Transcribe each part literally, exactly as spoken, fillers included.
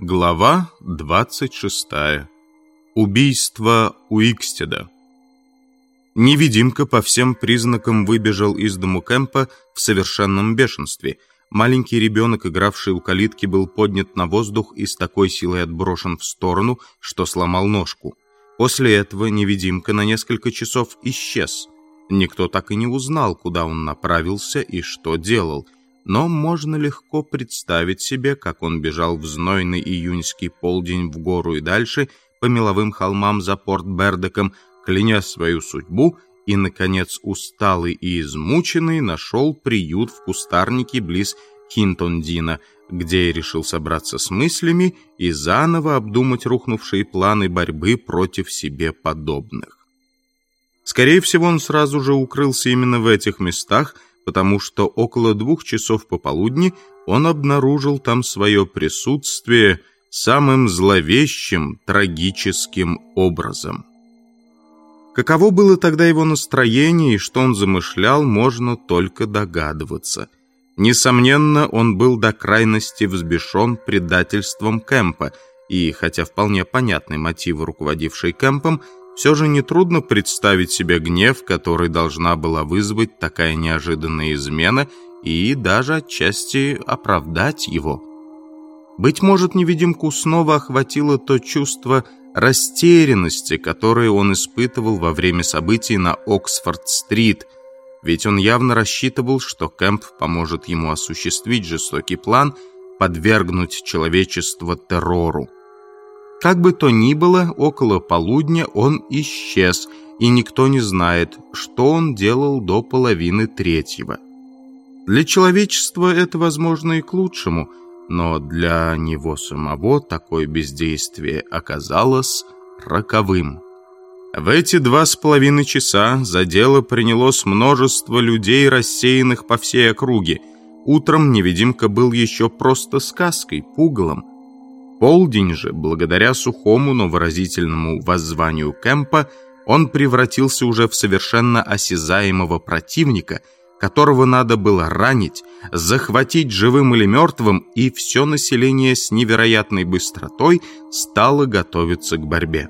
Глава двадцать шестая. Убийство Уикстеда. Невидимка по всем признакам выбежал из дому Кэмпа в совершенном бешенстве. Маленький ребенок, игравший у калитки, был поднят на воздух и с такой силой отброшен в сторону, что сломал ножку. После этого невидимка на несколько часов исчез. Никто так и не узнал, куда он направился и что делал. Но можно легко представить себе, как он бежал в знойный июньский полдень в гору и дальше, по меловым холмам за Порт-Бердеком, кляня свою судьбу, и, наконец, усталый и измученный, нашел приют в кустарнике близ Хинтондина, где и решил собраться с мыслями и заново обдумать рухнувшие планы борьбы против себе подобных. Скорее всего, он сразу же укрылся именно в этих местах, потому что около двух часов пополудни он обнаружил там свое присутствие самым зловещим, трагическим образом. Каково было тогда его настроение и что он замышлял, можно только догадываться. Несомненно, он был до крайности взбешен предательством Кэмпа, и, хотя вполне понятны мотивы, руководившие Кэмпом, все же нетрудно представить себе гнев, который должна была вызвать такая неожиданная измена, и даже отчасти оправдать его. Быть может, невидимку снова охватило то чувство растерянности, которое он испытывал во время событий на Оксфорд-стрит, ведь он явно рассчитывал, что Кэмп поможет ему осуществить жестокий план, подвергнуть человечество террору. Как бы то ни было, около полудня он исчез, и никто не знает, что он делал до половины третьего. Для человечества это, возможно, и к лучшему, но для него самого такое бездействие оказалось роковым. В эти два с половиной часа за дело принялось множество людей, рассеянных по всей округе. Утром невидимка был еще просто сказкой, пугалом. Полдень же, благодаря сухому, но выразительному воззванию Кэмпа, он превратился уже в совершенно осязаемого противника, которого надо было ранить, захватить живым или мертвым, и все население с невероятной быстротой стало готовиться к борьбе.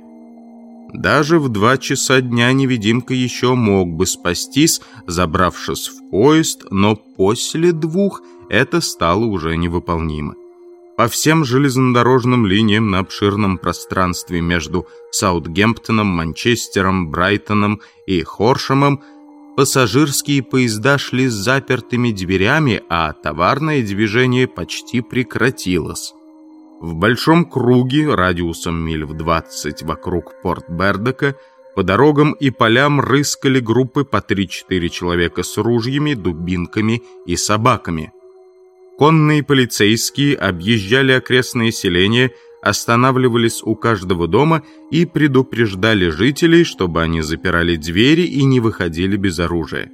Даже в два часа дня невидимка еще мог бы спастись, забравшись в поезд, но после двух это стало уже невыполнимо. По всем железнодорожным линиям на обширном пространстве между Саутгемптоном, Манчестером, Брайтоном и Хоршемом пассажирские поезда шли с запертыми дверями, а товарное движение почти прекратилось. В большом круге, радиусом миль в двадцать вокруг Порт-Бердека, по дорогам и полям рыскали группы по три-четыре человека с ружьями, дубинками и собаками. Конные полицейские объезжали окрестные селения, останавливались у каждого дома и предупреждали жителей, чтобы они запирали двери и не выходили без оружия.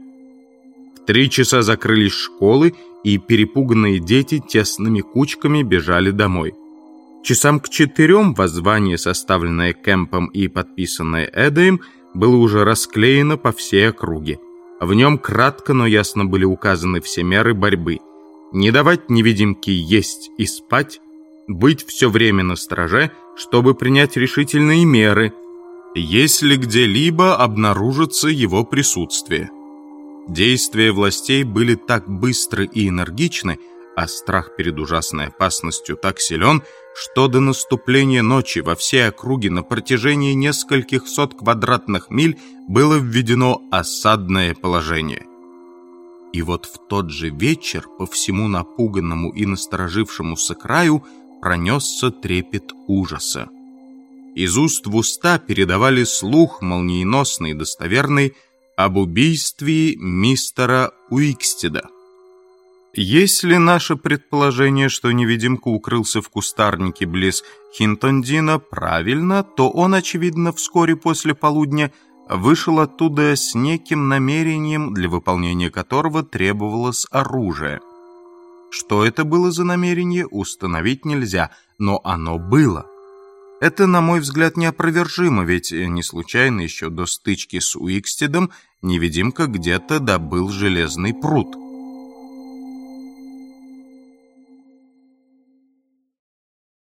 В три часа закрылись школы, и перепуганные дети тесными кучками бежали домой. Часам к четырем воззвание, составленное Кэмпом и подписанное Эдоем, было уже расклеено по всей округе. В нем кратко, но ясно были указаны все меры борьбы. Не давать невидимке есть и спать, быть все время настороже, чтобы принять решительные меры, если где-либо обнаружится его присутствие. Действия властей были так быстры и энергичны, а страх перед ужасной опасностью так силен, что до наступления ночи во всей округе на протяжении нескольких сот квадратных миль было введено осадное положение. И вот в тот же вечер по всему напуганному и насторожившемуся краю пронесся трепет ужаса. Из уст в уста передавали слух, молниеносный и достоверный, об убийстве мистера Уикстеда. Если наше предположение, что невидимка укрылся в кустарнике близ Хинтондина, правильно, то он, очевидно, вскоре после полудня вышел оттуда с неким намерением, для выполнения которого требовалось оружие. Что это было за намерение, установить нельзя, но оно было. Это, на мой взгляд, неопровержимо, ведь не случайно еще до стычки с Уикстедом невидимка где-то добыл железный прут.